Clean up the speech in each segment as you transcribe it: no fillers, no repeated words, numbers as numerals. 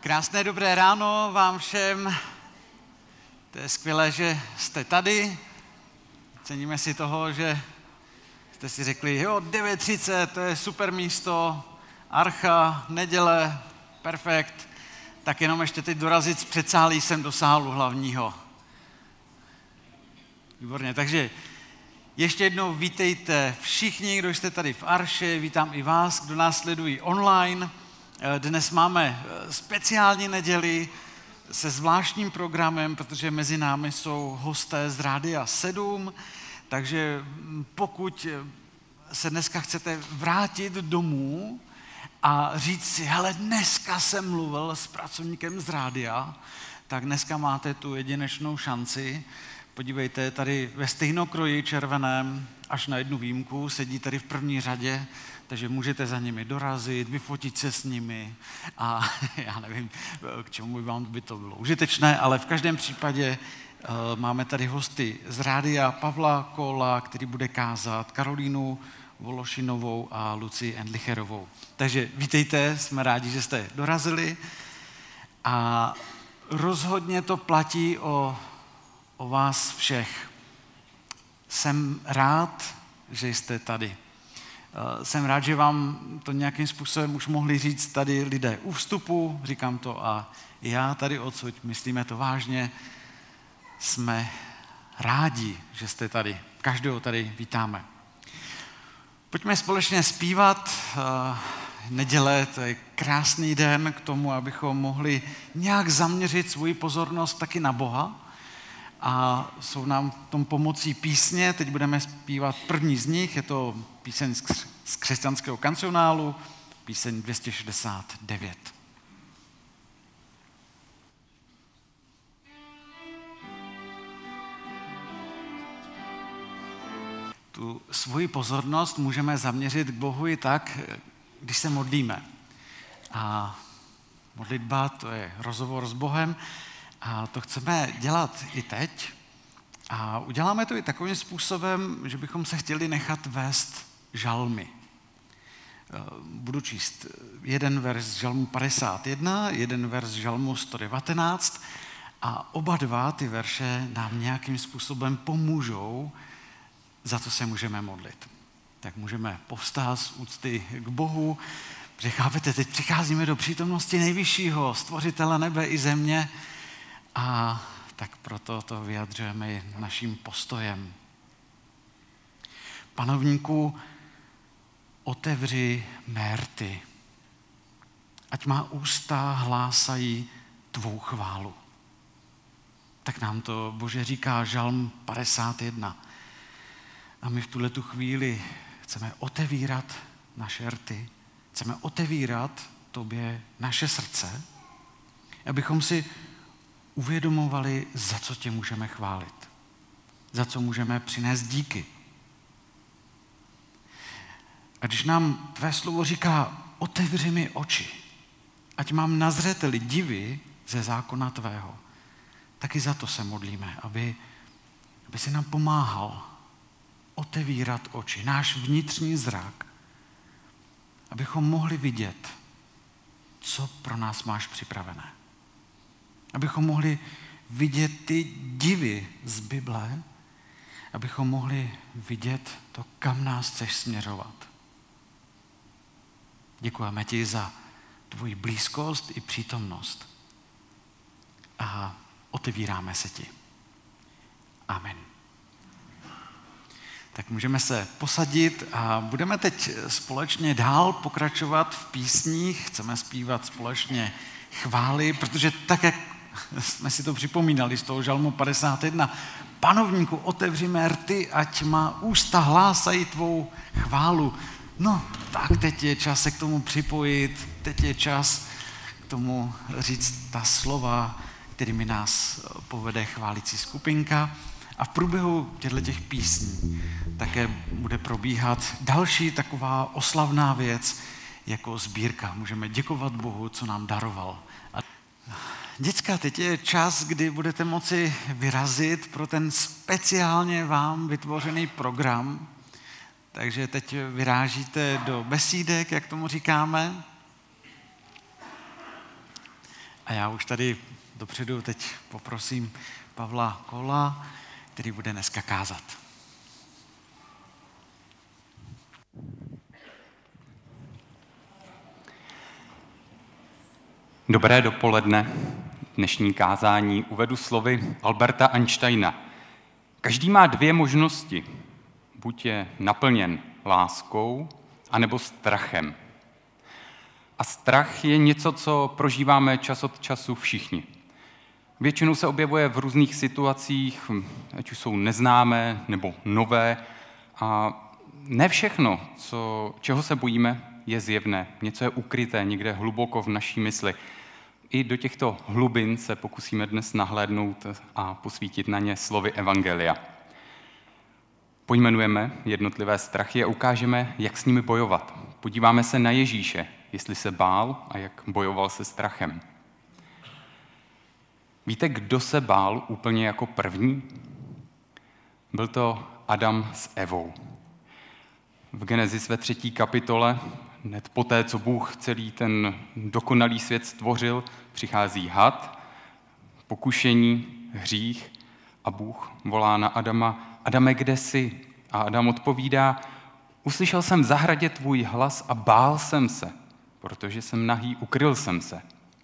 Krásné dobré ráno vám všem. To je skvělé, že jste tady. Ceníme si toho, že jste si řekli, jo, 9:30, to je super místo, archa, neděle, perfekt. Tak jenom ještě teď dorazit z předsálí sem do sálu hlavního. Výborně, takže ještě jednou vítejte všichni, kdo jste tady v Arše, vítám i vás, kdo nás sledují online. Dnes máme speciální neděli se zvláštním programem, protože mezi námi jsou hosté z Rádia 7, takže pokud se dneska chcete vrátit domů a říct si, hele, dneska jsem mluvil s pracovníkem z rádia, tak dneska máte tu jedinečnou šanci. Podívejte, tady ve stejnokroji červeném, až na jednu výjimku, sedí tady v první řadě, takže můžete za nimi dorazit, vyfotit se s nimi a já nevím, k čemu by to bylo užitečné, ale v každém případě máme tady hosty z rádia Pavla Kola, který bude kázat, Karolínu Vološinovou a Lucii Endlicherovou. Takže vítejte, jsme rádi, že jste dorazili a rozhodně to platí o vás všech. Jsem rád, že jste tady. Jsem rád, že vám to nějakým způsobem už mohli říct tady lidé u vstupu, říkám to a já tady odsud, myslíme to vážně, jsme rádi, že jste tady. Každého tady vítáme. Pojďme společně zpívat. Neděle, to je krásný den k tomu, abychom mohli nějak zaměřit svoji pozornost taky na Boha. A jsou nám v tom pomocí písně, teď budeme zpívat první z nich, je to píseň z křesťanského kancionálu, píseň 269. Tu svoji pozornost můžeme zaměřit k Bohu i tak, když se modlíme. A modlitba, to je rozhovor s Bohem, a to chceme dělat i teď. A uděláme to i takovým způsobem, že bychom se chtěli nechat vést žalmy. Budu číst jeden verš z žalmu 51, jeden verš z žalmu 119 a oba dva ty verše nám nějakým způsobem pomůžou, za co se můžeme modlit. Tak můžeme povstát z úcty k Bohu, protože chápete, teď přicházíme do přítomnosti nejvyššího, stvořitele nebe i země, a tak proto to vyjadřujeme i naším postojem. Panovníku, otevři mé rty, ať má ústa hlásají tvou chválu. Tak nám to Bože říká žalm 51. A my v tuhletu chvíli chceme otevírat naše rty, chceme otevírat tobě naše srdce, abychom si uvědomovali, za co tě můžeme chválit, za co můžeme přinést díky. A když nám tvé slovo říká, otevři mi oči, ať mám na zřeteli divy ze zákona tvého, taky za to se modlíme, aby si nám pomáhal otevírat oči, náš vnitřní zrak, abychom mohli vidět, co pro nás máš připravené. Abychom mohli vidět ty divy z Bible, abychom mohli vidět to, kam nás chceš směřovat. Děkujeme ti za tvoji blízkost i přítomnost a otevíráme se ti. Amen. Tak můžeme se posadit a budeme teď společně dál pokračovat v písních, chceme zpívat společně chvály, protože tak, jak jsme si to připomínali z toho žalmu 51. Panovníku, otevři mé rty, ať má ústa hlásají tvou chválu. No, tak teď je čas se k tomu připojit, teď je čas k tomu říct ta slova, kterými nás povede chválící skupinka. A v průběhu těchto písní také bude probíhat další taková oslavná věc jako sbírka. Můžeme děkovat Bohu, co nám daroval. Děcka, teď je čas, kdy budete moci vyrazit pro ten speciálně vám vytvořený program. Takže teď vyrážíte do besídek, jak tomu říkáme. A já už tady dopředu teď poprosím Pavla Kola, který bude dneska kázat. Dobré dopoledne. Dnešní kázání uvedu slovy Alberta Einsteina. Každý má dvě možnosti. Buď je naplněn láskou, anebo strachem. A strach je něco, co prožíváme čas od času všichni. Většinou se objevuje v různých situacích, ať už jsou neznámé nebo nové. A ne všechno, čeho se bojíme, je zjevné. Něco je ukryté někde hluboko v naší mysli. I do těchto hlubin se pokusíme dnes nahlédnout a posvítit na ně slovy evangelia. Pojmenujeme jednotlivé strachy a ukážeme, jak s nimi bojovat. Podíváme se na Ježíše, jestli se bál a jak bojoval se strachem. Víte, kdo se bál úplně jako první? Byl to Adam s Evou. V Genesis ve 3. kapitole, hned poté, co Bůh celý ten dokonalý svět stvořil, přichází had, pokušení, hřích a Bůh volá na Adama: Adame, kde jsi? A Adam odpovídá: uslyšel jsem v zahradě tvůj hlas a bál jsem se, protože jsem nahý, ukryl jsem se.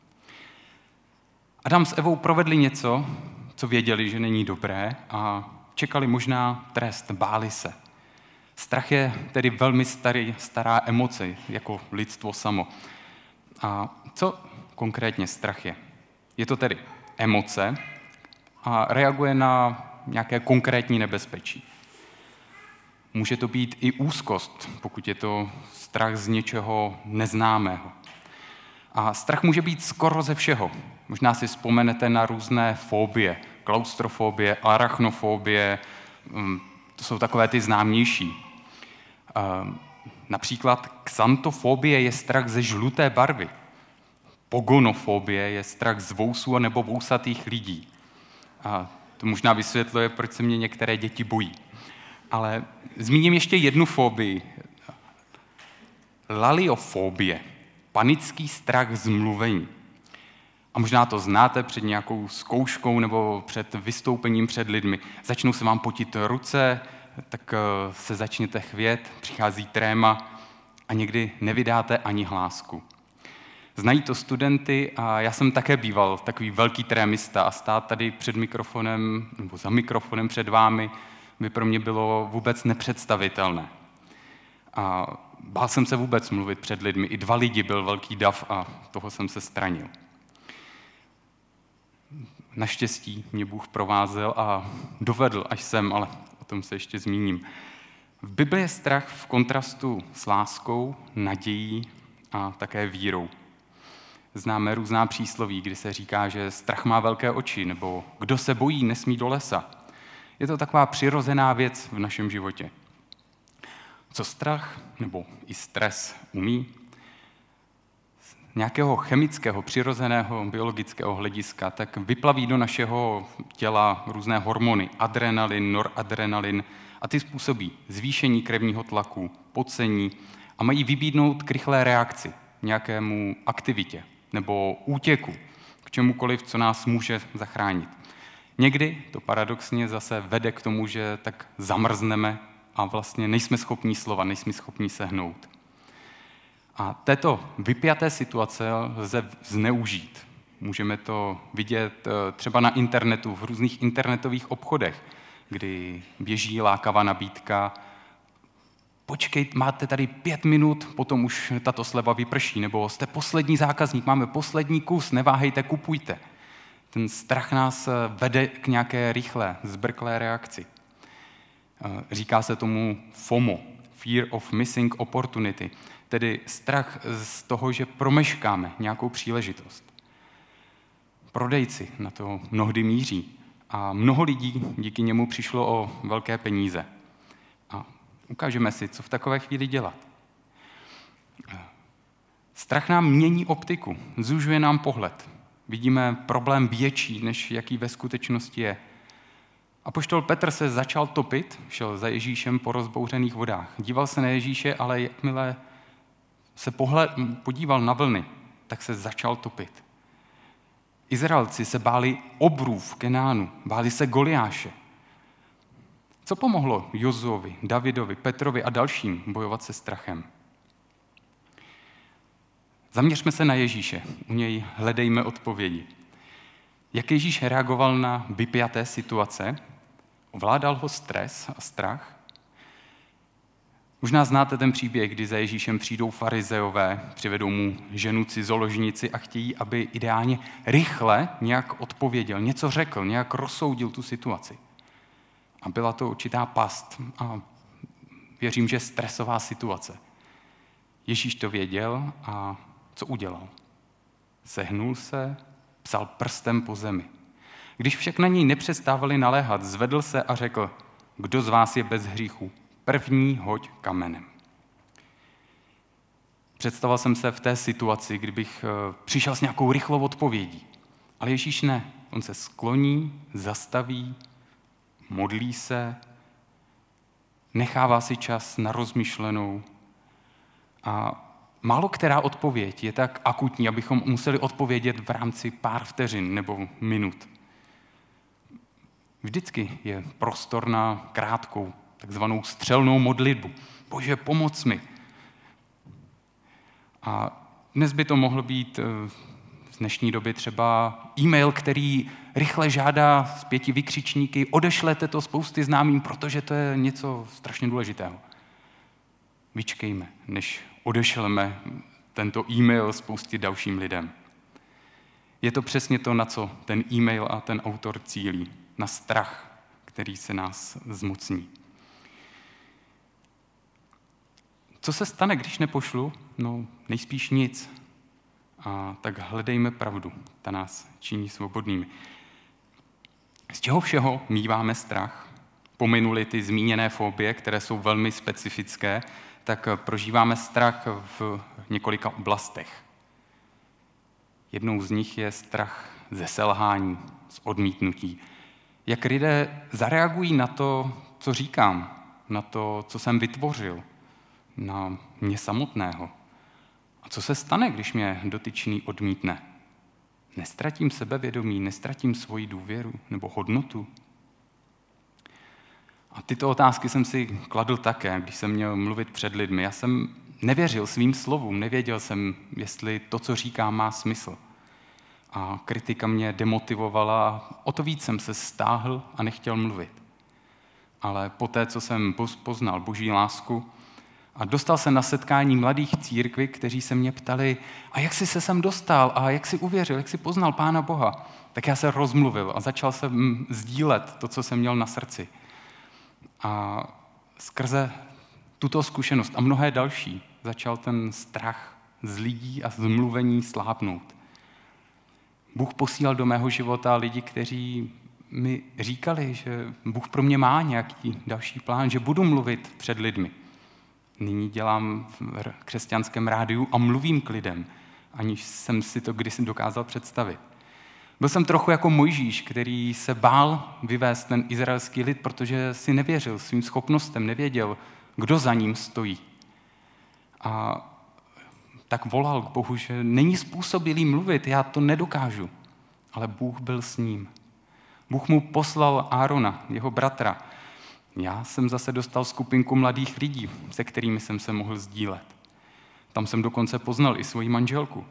Adam s Evou provedli něco, co věděli, že není dobré, a čekali možná trest, báli se. Strach je tedy velmi stará emoce, jako lidstvo samo. A co konkrétně strach je? Je to tedy emoce a reaguje na nějaké konkrétní nebezpečí. Může to být i úzkost, pokud je to strach z něčeho neznámého. A strach může být skoro ze všeho. Možná si vzpomenete na různé fobie, klaustrofobie, arachnofobie, to jsou takové ty známější. Například xantofobie je strach ze žluté barvy. Pogonofobie je strach z vousů nebo vousatých lidí. A to možná vysvětluje, proč se mě některé děti bojí. Ale zmíním ještě jednu fobii. Laliofobie, panický strach z mluvení. A možná to znáte před nějakou zkouškou nebo před vystoupením před lidmi. Začnou se vám potit ruce, tak se začnete chvět, přichází tréma a někdy nevydáte ani hlásku. Znají to studenty a já jsem také býval takový velký trémista a stát tady před mikrofonem nebo za mikrofonem před vámi by pro mě bylo vůbec nepředstavitelné. A bál jsem se vůbec mluvit před lidmi. I 2 lidi byl velký dav a toho jsem se stranil. Naštěstí mě Bůh provázel a dovedl až sem, ale o tom se ještě zmíním. V Bibli je strach v kontrastu s láskou, nadějí a také vírou. Známe různá přísloví, kdy se říká, že strach má velké oči, nebo kdo se bojí, nesmí do lesa. Je to taková přirozená věc v našem životě. Co strach nebo i stres umí? Z nějakého chemického, přirozeného, biologického hlediska, tak vyplaví do našeho těla různé hormony, adrenalin, noradrenalin, a ty způsobí zvýšení krevního tlaku, pocení a mají vybídnout k rychlé reakci, nějakému aktivitě nebo útěku, k čemukoliv, co nás může zachránit. Někdy to paradoxně zase vede k tomu, že tak zamrzneme a vlastně nejsme schopní slova, nejsme schopní se hnout. A této vypjaté situace lze zneužít. Můžeme to vidět třeba na internetu, v různých internetových obchodech, kdy běží lákavá nabídka: počkejte, máte tady 5 minut, potom už tato sleva vyprší, nebo jste poslední zákazník, máme poslední kus, neváhejte, kupujte. Ten strach nás vede k nějaké rychlé, zbrklé reakci. Říká se tomu FOMO, Fear of Missing Opportunity, tedy strach z toho, že promeškáme nějakou příležitost. Prodejci na to mnohdy míří a mnoho lidí díky němu přišlo o velké peníze. A ukážeme si, co v takové chvíli dělat. Strach nám mění optiku, zužuje nám pohled. Vidíme problém větší, než jaký ve skutečnosti je. Apoštol Petr se začal topit, šel za Ježíšem po rozbouřených vodách. Díval se na Ježíše, ale jakmile se podíval na vlny, tak se začal topit. Izraelci se báli obrů v Kenánu, báli se Goliáše. Co pomohlo Jozuovi, Davidovi, Petrovi a dalším bojovat se strachem? Zaměřme se na Ježíše, u něj hledejme odpovědi. Jak Ježíš reagoval na vypjaté situace? Ovládal ho stres a strach? Možná znáte ten příběh, kdy za Ježíšem přijdou farizeové, přivedou mu ženu cizoložnici a chtějí, aby ideálně rychle nějak odpověděl, něco řekl, nějak rozsoudil tu situaci. A byla to určitá past a věřím, že stresová situace. Ježíš to věděl a co udělal? Sehnul se, psal prstem po zemi. Když však na něj nepřestávali naléhat, zvedl se a řekl, kdo z vás je bez hříchu? První hoď kamenem. Představoval jsem se v té situaci, kdybych přišel s nějakou rychlou odpovědí. Ale Ježíš ne. On se skloní, zastaví, modlí se, nechává si čas na rozmyšlenou. A málo která odpověď je tak akutní, abychom museli odpovědět v rámci pár vteřin nebo minut. Vždycky je prostor na krátkou, takzvanou střelnou modlitbu. Bože, pomoc mi. A dnes by to mohlo být v dnešní době třeba e-mail, který rychle žádá z 5 vykřičníky, odešlete to spousty známým, protože to je něco strašně důležitého. Vyčkejme, než odešleme tento e-mail spoustě dalším lidem. Je to přesně to, na co ten e-mail a ten autor cílí. Na strach, který se nás zmocní. Co se stane, když nepošlu? No, nejspíš nic. A tak hledejme pravdu. Ta nás činí svobodnými. Z čeho všeho míváme strach? Pominuli ty zmíněné fobie, které jsou velmi specifické, tak prožíváme strach v několika oblastech. Jednou z nich je strach ze selhání, z odmítnutí. Jak lidé zareagují na to, co říkám, na to, co jsem vytvořil, na mě samotného. A co se stane, když mě dotyčný odmítne? Nestratím sebevědomí, nestratím svoji důvěru nebo hodnotu? A tyto otázky jsem si kladl také, když jsem měl mluvit před lidmi. Já jsem nevěřil svým slovům, nevěděl jsem, jestli to, co říkám, má smysl. A kritika mě demotivovala, o to víc jsem se stáhl a nechtěl mluvit. Ale poté, co jsem poznal Boží lásku a dostal se na setkání mladých církví, kteří se mě ptali, a jak jsi se sem dostal, a jak jsi uvěřil, jak jsi poznal Pána Boha, tak já se rozmluvil a začal jsem sdílet to, co jsem měl na srdci. A skrze tuto zkušenost a mnohé další začal ten strach z lidí a z mluvení slábnout. Bůh posílal do mého života lidi, kteří mi říkali, že Bůh pro mě má nějaký další plán, že budu mluvit před lidmi. Nyní dělám v křesťanském rádiu a mluvím k lidem, aniž jsem si to kdysi dokázal představit. Byl jsem trochu jako Mojžíš, který se bál vyvést ten izraelský lid, protože si nevěřil svým schopnostem, nevěděl, kdo za ním stojí. A tak volal k Bohu, že není způsobilý mluvit, já to nedokážu. Ale Bůh byl s ním. Bůh mu poslal Árona, jeho bratra. Já jsem zase dostal skupinku mladých lidí, se kterými jsem se mohl sdílet. Tam jsem dokonce poznal i svoji manželku.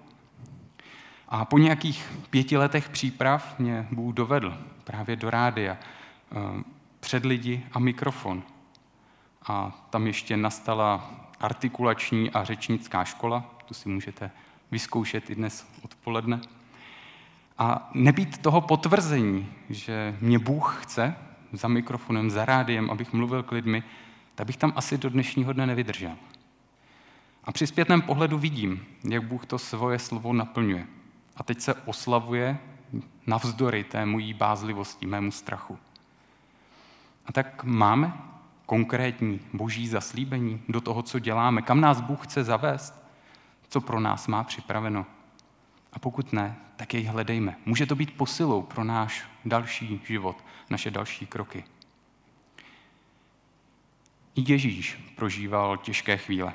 A po nějakých 5 letech příprav mě Bůh dovedl právě do rádia, před lidi a mikrofon. A tam ještě nastala artikulační a řečnická škola, to si můžete vyzkoušet i dnes odpoledne. A nebýt toho potvrzení, že mě Bůh chce za mikrofonem, za rádiem, abych mluvil k lidmi, tak bych tam asi do dnešního dne nevydržel. A při zpětném pohledu vidím, jak Bůh to svoje slovo naplňuje. A teď se oslavuje navzdory té mojí bázlivosti, mému strachu. A tak máme konkrétní boží zaslíbení do toho, co děláme, kam nás Bůh chce zavést, co pro nás má připraveno. A pokud ne, tak jej hledejme. Může to být posilou pro náš další život, naše další kroky. I Ježíš prožíval těžké chvíle,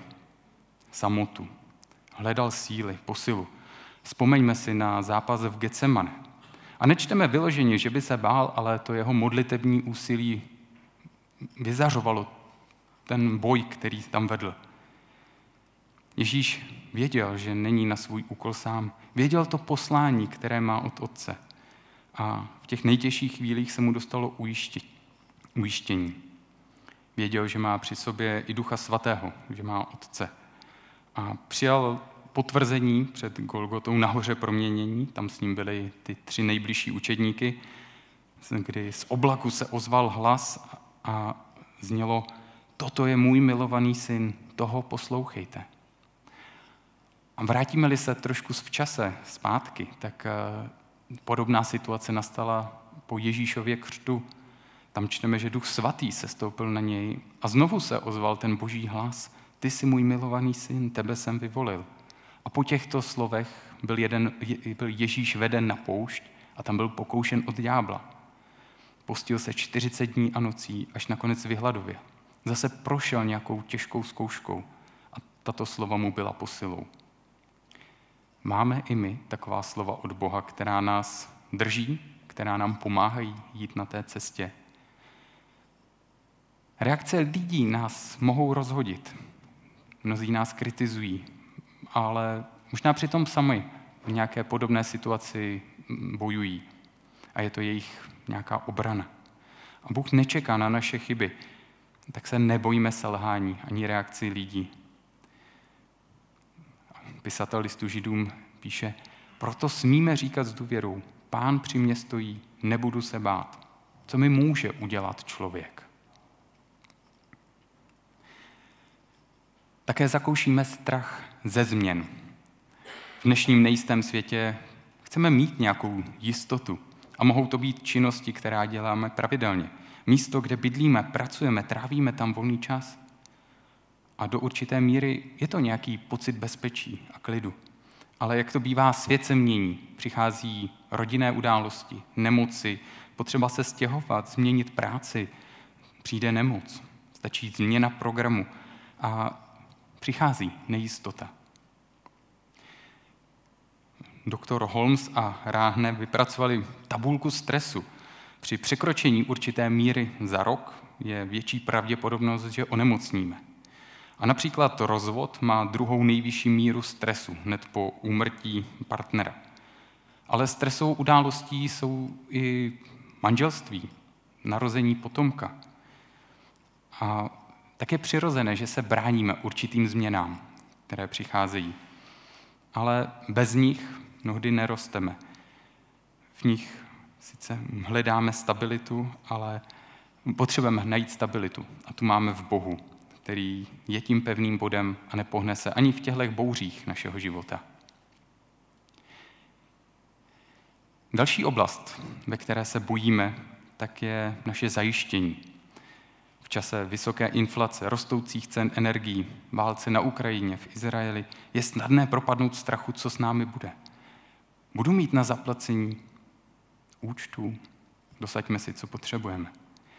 samotu, hledal síly, posilu. Vzpomeňme si na zápas v Getsemane. A nečteme vyloženě, že by se bál, ale to jeho modlitební úsilí vyzařovalo ten boj, který tam vedl. Ježíš věděl, že není na svůj úkol sám. Věděl to poslání, které má od Otce. A v těch nejtěžších chvílích se mu dostalo ujištění. Věděl, že má při sobě i Ducha Svatého, že má Otce. A přijal potvrzení před Golgotou nahoře proměnění, tam s ním byli ty 3 nejbližší učedníky, kdy z oblaku se ozval hlas a znělo: toto je můj milovaný syn, toho poslouchejte. A vrátíme-li se trošku v čase zpátky, tak podobná situace nastala po Ježíšově křtu. Tam čteme, že Duch Svatý sestoupil na něj a znovu se ozval ten boží hlas: ty jsi můj milovaný syn, tebe jsem vyvolil. A po těchto slovech byl Ježíš veden na poušť a tam byl pokoušen od ďábla. Postil se 40 dní a nocí, až nakonec vyhladověl. Zase prošel nějakou těžkou zkouškou a tato slova mu byla posilou. Máme i my taková slova od Boha, která nás drží, která nám pomáhají jít na té cestě. Reakce lidí nás mohou rozhodit. Mnozí nás kritizují, ale možná přitom sami v nějaké podobné situaci bojují. A je to jejich nějaká obrana. A Bůh nečeká na naše chyby, tak se nebojíme selhání ani reakci lidí. Pisatel listu Židům píše: proto smíme říkat s důvěrou: Pán při mně stojí, nebudu se bát. Co mi může udělat člověk? Také zakoušíme strach ze změn. V dnešním nejistém světě chceme mít nějakou jistotu. A mohou to být činnosti, které děláme pravidelně. Místo, kde bydlíme, pracujeme, trávíme tam volný čas. A do určité míry je to nějaký pocit bezpečí a klidu. Ale jak to bývá, svět se mění. Přichází rodinné události, nemoci, potřeba se stěhovat, změnit práci, přijde nemoc, stačí změna programu a přichází nejistota. Doktor Holmes a Ráhne vypracovali tabulku stresu. Při překročení určité míry za rok je větší pravděpodobnost, že onemocníme. A například rozvod má 2. nejvyšší míru stresu, hned po úmrtí partnera. Ale stresovou událostí jsou i manželství, narození potomka. A tak je přirozené, že se bráníme určitým změnám, které přicházejí. Ale bez nich mnohdy nerosteme. V nich sice hledáme stabilitu, ale potřebujeme najít stabilitu. A tu máme v Bohu, který je tím pevným bodem a nepohne se ani v těchto bouřích našeho života. Další oblast, ve které se bojíme, tak je naše zajištění. V čase vysoké inflace, rostoucích cen energií, válce na Ukrajině, v Izraeli, je snadné propadnout strachu, co s námi bude. Budu mít na zaplacení účtů, dosaďme si, co potřebujeme.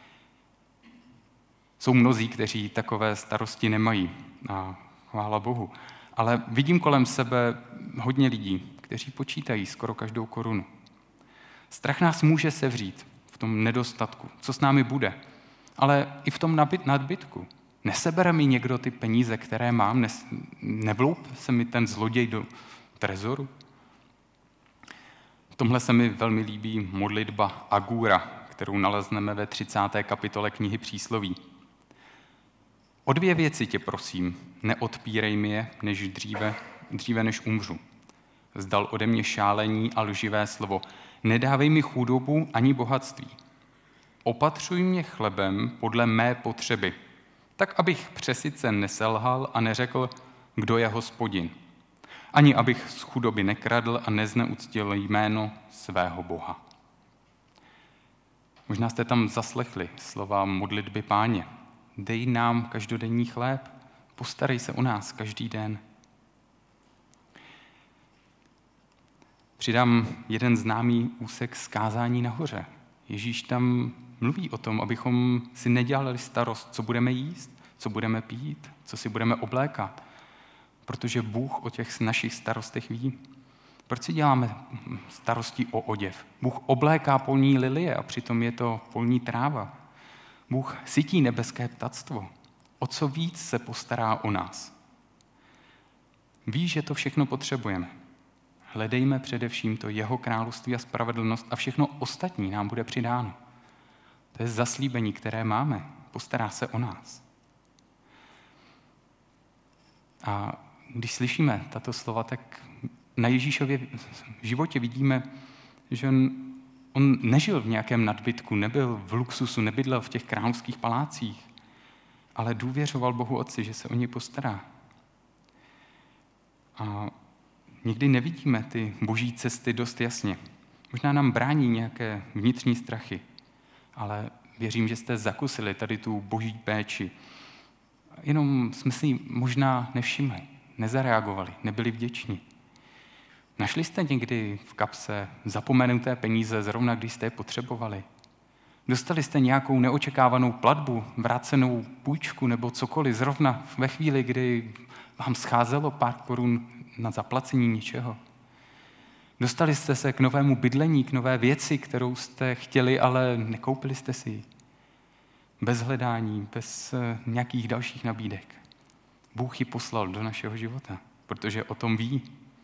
Jsou mnozí, kteří takové starosti nemají, a chvála Bohu. Ale vidím kolem sebe hodně lidí, kteří počítají skoro každou korunu. Strach nás může sevřít v tom nedostatku, co s námi bude, ale i v tom nadbytku. Nesebere mi někdo ty peníze, které mám, nevloup se mi ten zloděj do trezoru? V tomhle se mi velmi líbí modlitba Agura, kterou nalezneme ve 30. kapitole knihy Přísloví. O 2 věci tě prosím, neodpírej mi je, než dříve než umřu. Vzdal ode mě šálení a lživé slovo. Nedávej mi chudobu ani bohatství. Opatřuj mě chlebem podle mé potřeby, tak abych přesyce neselhal a neřekl, kdo je Hospodin. Ani abych z chudoby nekradl a nezneuctil jméno svého Boha. Možná jste tam zaslechli slova modlitby Páně. Dej nám každodenní chléb, postarej se o nás každý den. Přidám jeden známý úsek z kázání nahoře. Ježíš tam mluví o tom, abychom si nedělali starost, co budeme jíst, co budeme pít, co si budeme oblékat, protože Bůh o těch našich starostech ví. Proč si děláme starosti o oděv? Bůh obléká polní lilie a přitom je to polní tráva. Bůh sytí nebeské ptactvo. O co víc se postará o nás? Ví, že to všechno potřebujeme. Hledejme především to jeho království a spravedlnost a všechno ostatní nám bude přidáno. To je zaslíbení, které máme. Postará se o nás. A když slyšíme tato slova, tak na Ježíšově životě vidíme, že on nežil v nějakém nadbytku, nebyl v luxusu, nebydlel v těch královských palácích, ale důvěřoval Bohu Otci, že se o něj postará. A někdy nevidíme ty boží cesty dost jasně. Možná nám brání nějaké vnitřní strachy, ale věřím, že jste zakusili tady tu boží péči. Jenom jsme si ji možná nevšimli, nezareagovali, nebyli vděční. Našli jste někdy v kapse zapomenuté peníze, zrovna když jste je potřebovali? Dostali jste nějakou neočekávanou platbu, vrácenou půjčku nebo cokoliv zrovna ve chvíli, kdy vám scházelo pár korun na zaplacení něčeho? Dostali jste se k novému bydlení, k nové věci, kterou jste chtěli, ale nekoupili jste si ji? Bez hledání, bez nějakých dalších nabídek. Bůh ji poslal do našeho života, protože o tom ví.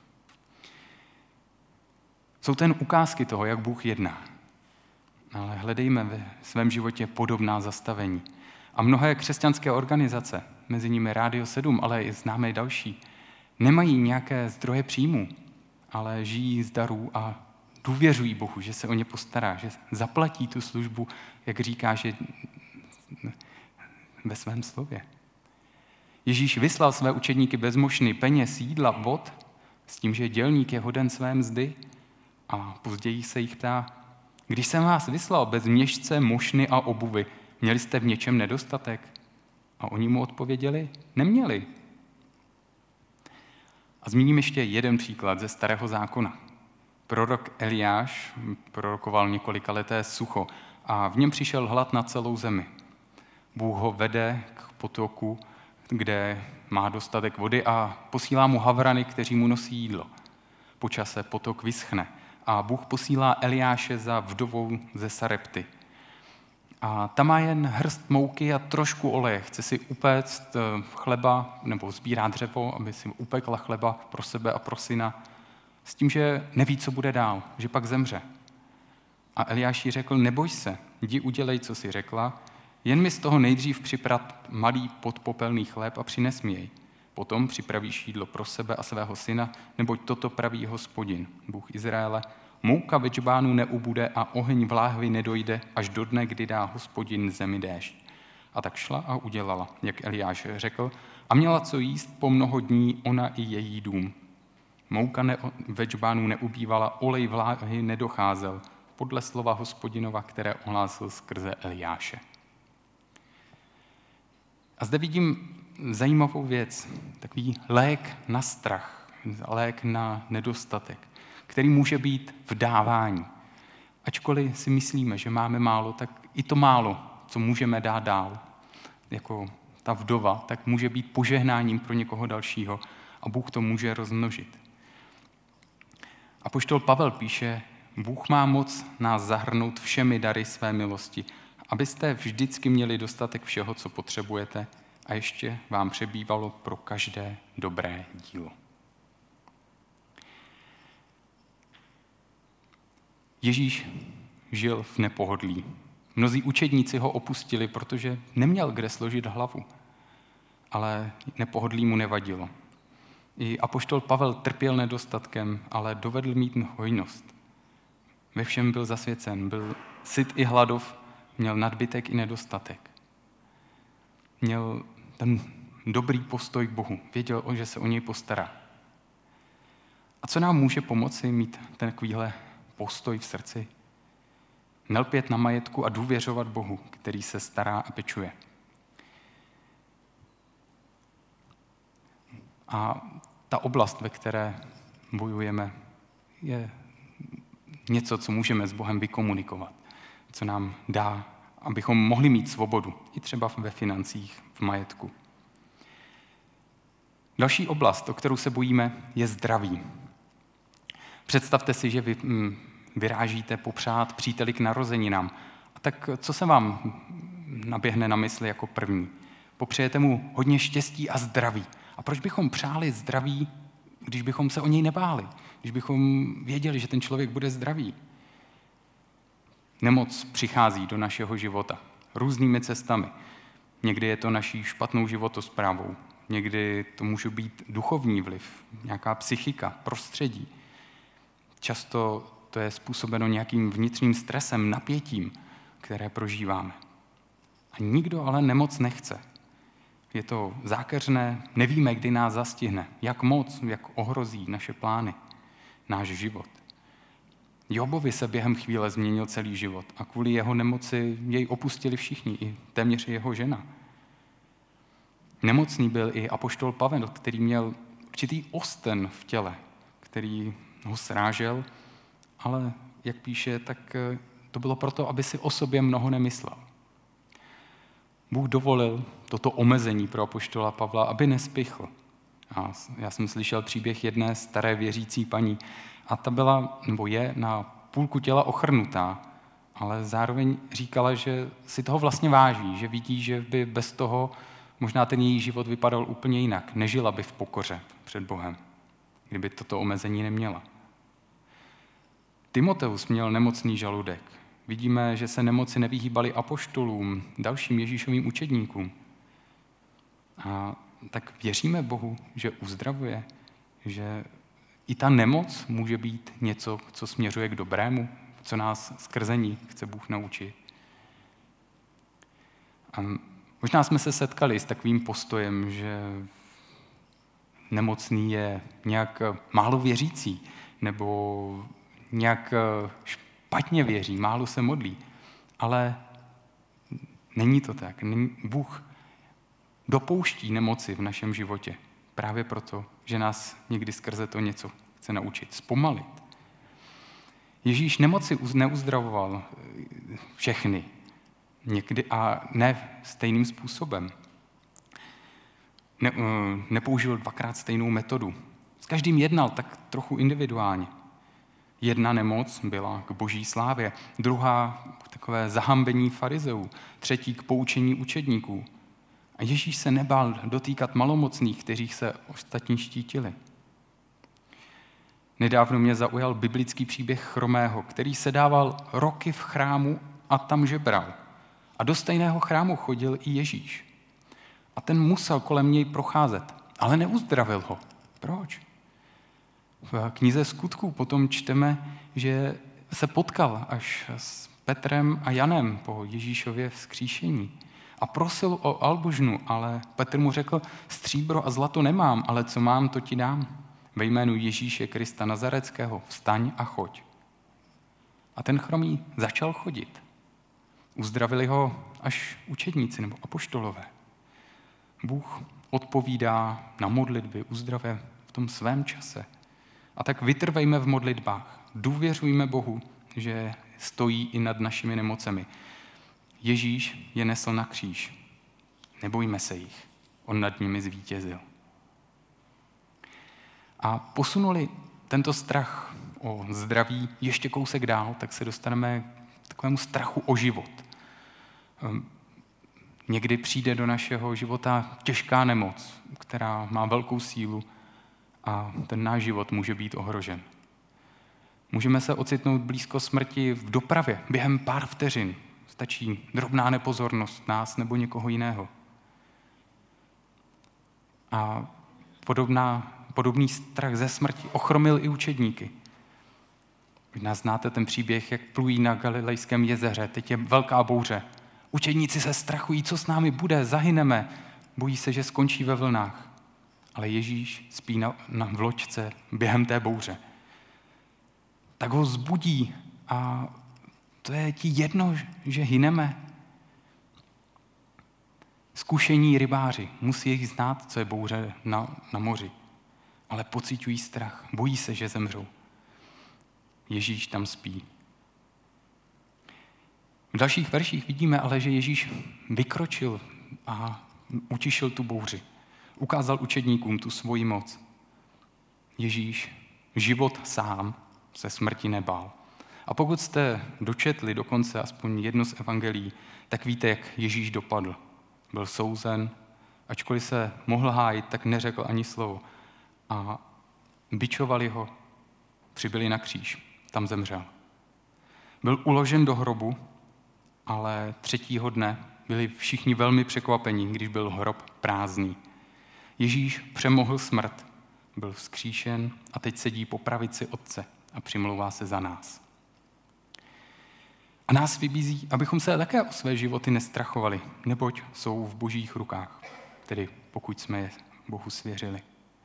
Jsou to jen ukázky toho, jak Bůh jedná. Ale hledejme ve svém životě podobná zastavení. A mnohé křesťanské organizace, mezi nimi Rádio 7, ale i známe i další, nemají nějaké zdroje příjmů, ale žijí z darů a důvěřují Bohu, že se o ně postará, že zaplatí tu službu, jak říká, že ve svém slově. Ježíš vyslal své učedníky bez mošny, peněz, jídla, vod, s tím, že dělník je hoden své mzdy, a později se jich ptá, když jsem vás vyslal bez měšce, mošny a obuvy, měli jste v něčem nedostatek? A oni mu odpověděli, neměli. A zmíním ještě jeden příklad ze Starého zákona. Prorok Eliáš prorokoval několikaleté sucho a v něm přišel hlad na celou zemi. Bůh ho vede k potoku, kde má dostatek vody a posílá mu havrany, kteří mu nosí jídlo. Po čase potok vyschne a Bůh posílá Eliáše za vdovou ze Sarepty. A tam má jen hrst mouky a trošku oleje. Chce si upéct chleba nebo sbírá dřevo, aby si upekla chleba pro sebe a pro syna, s tím, že neví, co bude dál, že pak zemře. A Eliáš jí řekl, neboj se, jdi udělej, co jsi řekla, jen mi z toho nejdřív připrav malý podpopelný chléb a přines mi jej. Potom připravíš jídlo pro sebe a svého syna, neboť toto praví Hospodin, Bůh Izraele. Mouka ve džbánu neubude a oheň v láhvi nedojde až do dne, kdy dá Hospodin zemi déšť. A tak šla a udělala, jak Eliáš řekl, a měla co jíst po mnoho dní ona i její dům. Mouka ve džbánu neubývala, olej v láhvi nedocházel, podle slova Hospodinova, které ohlásil skrze Eliáše. A zde vidím zajímavou věc, takový lék na strach, lék na nedostatek, který může být v dávání. Ačkoliv si myslíme, že máme málo, tak i to málo, co můžeme dát dál, jako ta vdova, tak může být požehnáním pro někoho dalšího a Bůh to může rozmnožit. Apoštol Pavel píše, Bůh má moc nás zahrnout všemi dary své milosti, abyste vždycky měli dostatek všeho, co potřebujete, a ještě vám přebývalo pro každé dobré dílo. Ježíš žil v nepohodlí. Mnozí učedníci ho opustili, protože neměl kde složit hlavu. Ale nepohodlí mu nevadilo. I apoštol Pavel trpěl nedostatkem, ale dovedl mít hojnost. Ve všem byl zasvěcen, byl syt i hladov, měl nadbytek i nedostatek. Měl ten dobrý postoj k Bohu, věděl, že se o něj postará. A co nám může pomoci mít takovýhle postoj v srdci? Nelpět na majetku a důvěřovat Bohu, který se stará a pečuje. A ta oblast, ve které bojujeme, je něco, co můžeme s Bohem vykomunikovat, co nám dá, abychom mohli mít svobodu, i třeba ve financích, v majetku. Další oblast, o kterou se bojíme, je zdraví. Představte si, že vy vyrážíte popřát příteli k narozeninám. A tak co se vám naběhne na mysli jako první? Popřejete mu hodně štěstí a zdraví. A proč bychom přáli zdraví, když bychom se o něj nebáli? Když bychom věděli, že ten člověk bude zdravý? Nemoc přichází do našeho života různými cestami. Někdy je to naší špatnou životosprávou, někdy to může být duchovní vliv, nějaká psychika, prostředí. Často to je způsobeno nějakým vnitřním stresem, napětím, které prožíváme. A nikdo ale nemoc nechce. Je to zákeřné, nevíme, kdy nás zastihne, jak moc, jak ohrozí naše plány, náš život. Jobovi se během chvíle změnil celý život a kvůli jeho nemoci jej opustili všichni, i téměř jeho žena. Nemocný byl i apoštol Pavel, který měl určitý osten v těle, který ho srážel, ale jak píše, tak to bylo proto, aby si o sobě mnoho nemyslel. Bůh dovolil toto omezení pro apoštola Pavla, aby nespichl. A já jsem slyšel příběh jedné staré věřící paní a ta byla, nebo je na půlku těla ochrnutá, ale zároveň říkala, že si toho vlastně váží, že vidí, že by bez toho možná ten její život vypadal úplně jinak. Nežila by v pokoře před Bohem, kdyby toto omezení neměla. Timoteus měl nemocný žaludek. Vidíme, že se nemoci nevyhýbaly apoštolům, dalším Ježíšovým učedníkům. A tak věříme Bohu, že uzdravuje, že i ta nemoc může být něco, co směřuje k dobrému, co nás skrze ní chce Bůh naučit. A možná jsme se setkali s takovým postojem, že nemocný je nějak málo věřící, nebo nějak špatně věří, málo se modlí. Ale není to tak. Bůh dopouští nemoci v našem životě. Právě proto, že nás někdy skrze to něco chce naučit, zpomalit. Ježíš nemoci neuzdravoval všechny. Někdy a ne stejným způsobem. Nepoužil dvakrát stejnou metodu. S každým jednal tak trochu individuálně. Jedna nemoc byla k boží slávě, druhá k takové zahambení farizeů, třetí k poučení učedníků. A Ježíš se nebál dotýkat malomocných, kteří se ostatní štítili. Nedávno mě zaujal biblický příběh chromého, který se dával roky v chrámu a tam žebral. A do stejného chrámu chodil i Ježíš. A ten musel kolem něj procházet, ale neuzdravil ho. Proč? V knize Skutků potom čteme, že se potkal až s Petrem a Janem po Ježíšově vzkříšení a prosil o almužnu, ale Petr mu řekl, stříbro a zlato nemám, ale co mám, to ti dám. Ve jménu Ježíše Krista Nazareckého vstaň a choď. A ten chromý začal chodit. Uzdravili ho až učedníci nebo apoštolové. Bůh odpovídá na modlitby, uzdravuje v tom svém čase. A tak vytrvejme v modlitbách. Důvěřujme Bohu, že stojí i nad našimi nemocemi. Ježíš je nesl na kříž. Nebojme se jich. On nad nimi zvítězil. A posunuli tento strach o zdraví ještě kousek dál, tak se dostaneme k takovému strachu o život. Někdy přijde do našeho života těžká nemoc, která má velkou sílu a ten náš život může být ohrožen. Můžeme se ocitnout blízko smrti v dopravě během pár vteřin. Stačí drobná nepozornost nás nebo někoho jiného. A podobný strach ze smrti ochromil i učedníky. Možná znáte ten příběh, jak plují na Galilejském jezeře. Teď je velká bouře. Učedníci se strachují, co s námi bude, zahyneme. Bojí se, že skončí ve vlnách. Ale Ježíš spí v loďce během té bouře. Tak ho zbudí a to je ti jedno, že hyneme. Zkušení rybáři musí jich znát, co je bouře na moři. Ale pociťují strach, bojí se, že zemřou. Ježíš tam spí. V dalších verších vidíme ale, že Ježíš vykročil a utišil tu bouři. Ukázal učedníkům tu svoji moc. Ježíš, život sám, se smrti nebál. A pokud jste dočetli dokonce aspoň jedno z evangelií, tak víte, jak Ježíš dopadl. Byl souzen, ačkoliv se mohl hájit, tak neřekl ani slovo. A bičovali ho, přibili na kříž, tam zemřel. Byl uložen do hrobu, ale 3. dne byli všichni velmi překvapení, když byl hrob prázdný. Ježíš přemohl smrt, byl vzkříšen a teď sedí po pravici Otce a přimlouvá se za nás. A nás vybízí, abychom se také o své životy nestrachovali, neboť jsou v Božích rukách, tedy pokud jsme je Bohu svěřili.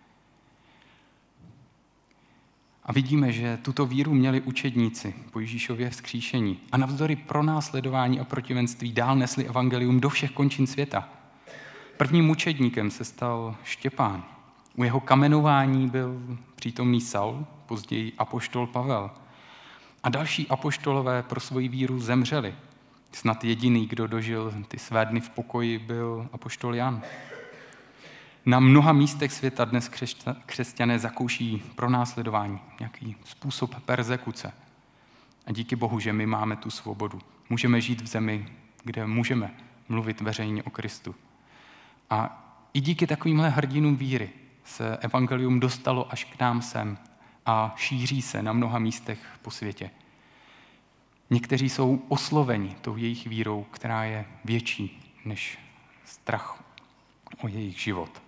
A vidíme, že tuto víru měli učedníci po Ježíšově vzkříšení a navzdory pronásledování a protivenství dál nesli evangelium do všech končin světa. Prvním mučedníkem se stal Štěpán. U jeho kamenování byl přítomný Saul, později apoštol Pavel. A další apoštolové pro svoji víru zemřeli. Snad jediný, kdo dožil ty své dny v pokoji, byl apoštol Jan. Na mnoha místech světa dnes křesťané zakouší pronásledování, nějaký způsob perzekuce. A díky Bohu, že my máme tu svobodu. Můžeme žít v zemi, kde můžeme mluvit veřejně o Kristu. A i díky takovýmhle hrdinům víry se evangelium dostalo až k nám sem a šíří se na mnoha místech po světě. Někteří jsou osloveni tou jejich vírou, která je větší než strach o jejich život.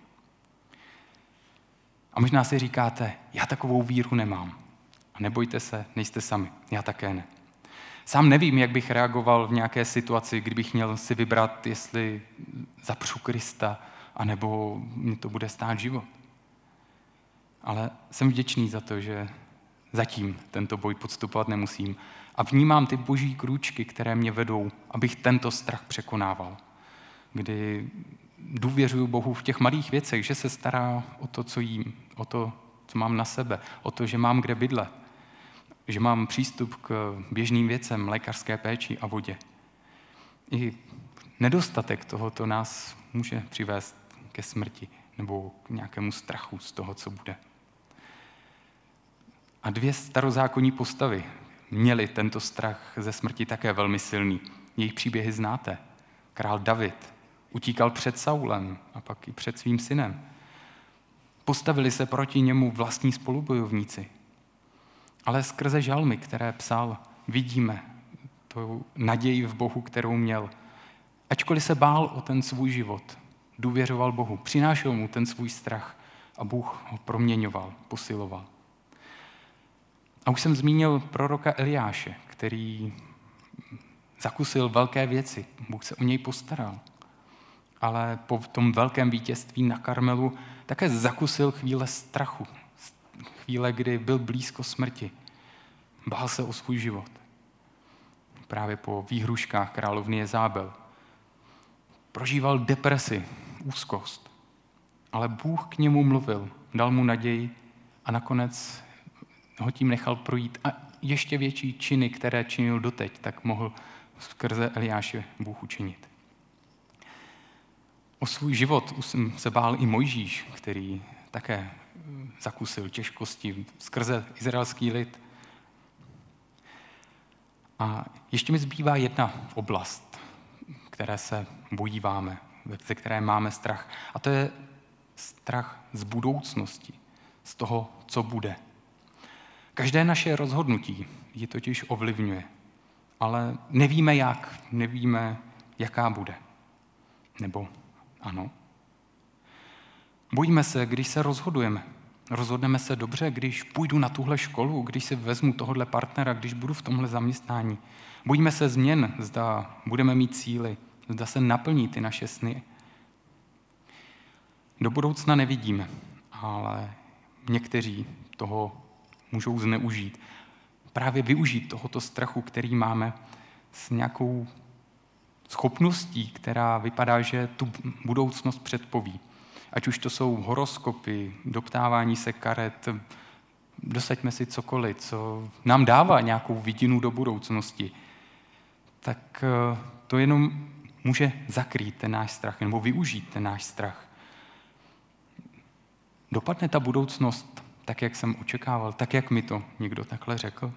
A možná si říkáte, já takovou víru nemám. A nebojte se, nejste sami, já také ne. Sám nevím, jak bych reagoval v nějaké situaci, kdybych měl si vybrat, jestli zapřu Krista, anebo mě to bude stát život. Ale jsem vděčný za to, že zatím tento boj podstupovat nemusím. A vnímám ty boží krůčky, které mě vedou, abych tento strach překonával. Kdy důvěřuju Bohu v těch malých věcech, že se stará o to, co jím, o to, co mám na sebe, o to, že mám kde bydlet, že mám přístup k běžným věcem, lékařské péči a vodě. I nedostatek tohoto nás může přivést ke smrti nebo k nějakému strachu z toho, co bude. A 2 starozákonní postavy měly tento strach ze smrti také velmi silný. Jejich příběhy znáte. Král David utíkal před Saulem a pak i před svým synem. Postavili se proti němu vlastní spolubojovníci. Ale skrze žalmy, které psal, vidíme tu naději v Bohu, kterou měl. Ačkoliv se bál o ten svůj život, důvěřoval Bohu, přinášel mu ten svůj strach a Bůh ho proměňoval, posiloval. A už jsem zmínil proroka Eliáše, který zakusil velké věci. Bůh se o něj postaral. Ale po tom velkém vítězství na Karmelu také zakusil chvíle strachu. Chvíle, kdy byl blízko smrti. Bál se o svůj život. Právě po výhruškách královny Jezábel. Prožíval depresi, úzkost. Ale Bůh k němu mluvil, dal mu naději a nakonec ho tím nechal projít. A ještě větší činy, které činil doteď, tak mohl skrze Eliáše Bůh učinit. O svůj život se bál i Mojžíš, který také zakusil těžkosti skrze izraelský lid. A ještě mi zbývá jedna oblast, které se bojíváme, ze které máme strach. A to je strach z budoucnosti, z toho, co bude. Každé naše rozhodnutí ji totiž ovlivňuje, ale nevíme jak, nevíme, jaká bude. Nebo ano. Bojíme se, když se rozhodujeme. Rozhodneme se dobře, když půjdu na tuhle školu, když si vezmu tohle partnera, když budu v tomhle zaměstnání. Bojíme se změn, zda budeme mít síly, zda se naplní ty naše sny. Do budoucna nevidíme, ale někteří toho můžou zneužít. Právě využít tohoto strachu, který máme s nějakou schopností, která vypadá, že tu budoucnost předpoví. Ať už to jsou horoskopy, doptávání se karet, dosaďme si cokoliv, co nám dává nějakou vidinu do budoucnosti, tak to jenom může zakrýt ten náš strach nebo využít ten náš strach. Dopadne ta budoucnost tak, jak jsem očekával, tak, jak mi to někdo takhle řekl?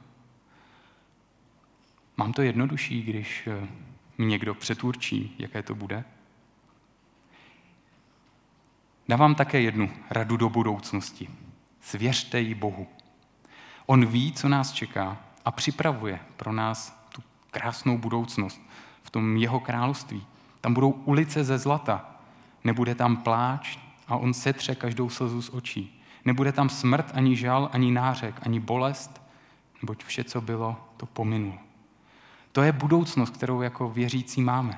Mám to jednodušší, když mi někdo předurčí, jaké to bude? Dávám také jednu radu do budoucnosti. Svěřte ji Bohu. On ví, co nás čeká a připravuje pro nás tu krásnou budoucnost v tom jeho království. Tam budou ulice ze zlata, nebude tam pláč a on setře každou slzu z očí. Nebude tam smrt, ani žal, ani nářek, ani bolest, neboť vše, co bylo, to pominulo. To je budoucnost, kterou jako věřící máme.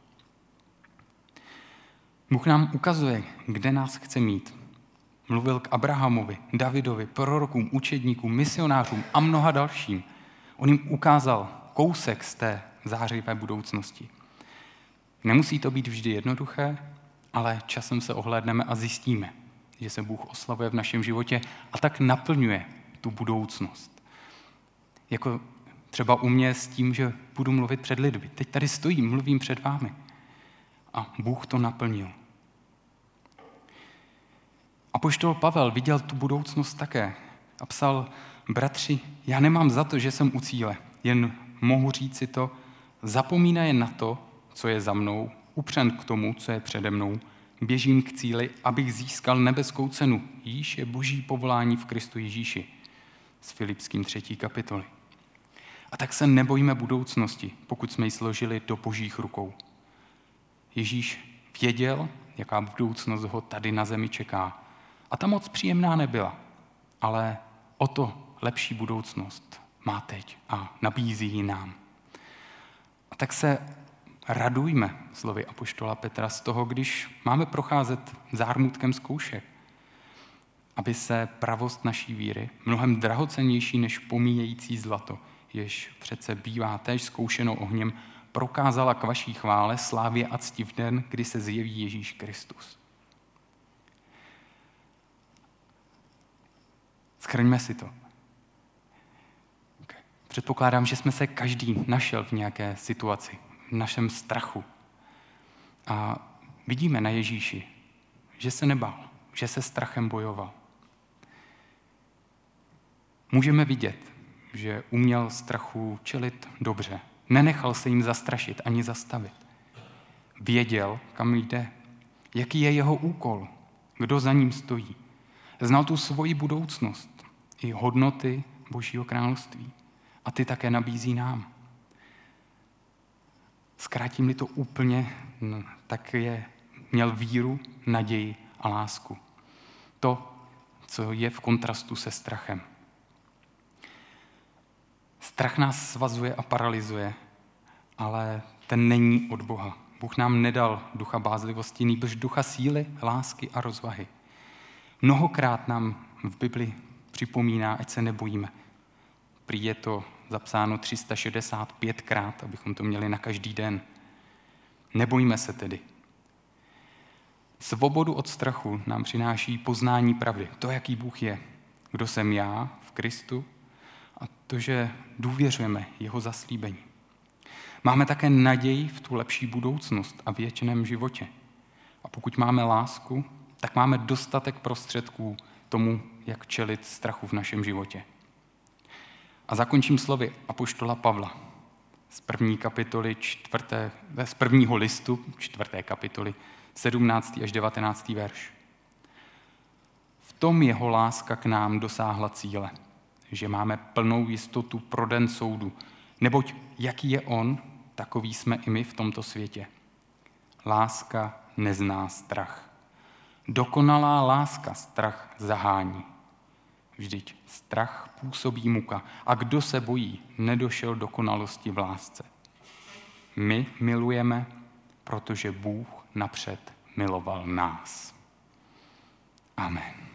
Bůh nám ukazuje, kde nás chce mít. Mluvil k Abrahamovi, Davidovi, prorokům, učedníkům, misionářům a mnoha dalším. On jim ukázal kousek z té zářivé budoucnosti. Nemusí to být vždy jednoduché, ale časem se ohlédneme a zjistíme, že se Bůh oslavuje v našem životě a tak naplňuje tu budoucnost. Jako třeba u mě s tím, že budu mluvit před lidmi. Teď tady stojím, mluvím před vámi. A Bůh to naplnil. Apoštol Pavel viděl tu budoucnost také a psal: bratři, já nemám za to, že jsem u cíle, jen mohu říct si to, zapomínaje na to, co je za mnou, upřen k tomu, co je přede mnou, běžím k cíli, abych získal nebeskou cenu. Jíž je boží povolání v Kristu Ježíši. Z Filipským 3. kapitoly. A tak se nebojíme budoucnosti, pokud jsme ji složili do božích rukou. Ježíš věděl, jaká budoucnost ho tady na zemi čeká. A ta moc příjemná nebyla, ale o to lepší budoucnost má teď a nabízí ji nám. A tak se radujme, slovy apoštola Petra, z toho, když máme procházet zármutkem zkoušek, aby se pravost naší víry, mnohem drahocennější než pomíjející zlato, jež přece bývá též zkoušeno ohněm, prokázala k vaší chvále, slávě a cti v den, kdy se zjeví Ježíš Kristus. Shrňme si to. Předpokládám, že jsme se každý našel v nějaké situaci, v našem strachu. A vidíme na Ježíši, že se nebál, že se strachem bojoval. Můžeme vidět, že uměl strachu čelit dobře. Nenechal se jim zastrašit ani zastavit. Věděl, kam jde, jaký je jeho úkol, kdo za ním stojí. Znal tu svoji budoucnost i hodnoty Božího království. A ty také nabízí nám. Zkrátím-li to úplně, tak měl víru, naději a lásku. To, co je v kontrastu se strachem. Strach nás svazuje a paralyzuje, ale ten není od Boha. Bůh nám nedal ducha bázlivosti, nýbrž ducha síly, lásky a rozvahy. Mnohokrát nám v Bibli připomíná, ať se nebojíme. Prý je to zapsáno 365krát, abychom to měli na každý den. Nebojíme se tedy. Svobodu od strachu nám přináší poznání pravdy. To, jaký Bůh je. Kdo jsem já v Kristu a to, že důvěřujeme jeho zaslíbení. Máme také naději v tu lepší budoucnost a věčném životě. A pokud máme lásku, tak máme dostatek prostředků tomu, jak čelit strachu v našem životě. A zakončím slovy apoštola Pavla z 1. listu 4. kapitoly 17. až 19. verš. V tom jeho láska k nám dosáhla cíle, že máme plnou jistotu pro den soudu, neboť jaký je on, takový jsme i my v tomto světě. Láska nezná strach. Dokonalá láska strach zahání. Vždyť strach působí muka a kdo se bojí, nedošel dokonalosti v lásce. My milujeme, protože Bůh napřed miloval nás. Amen.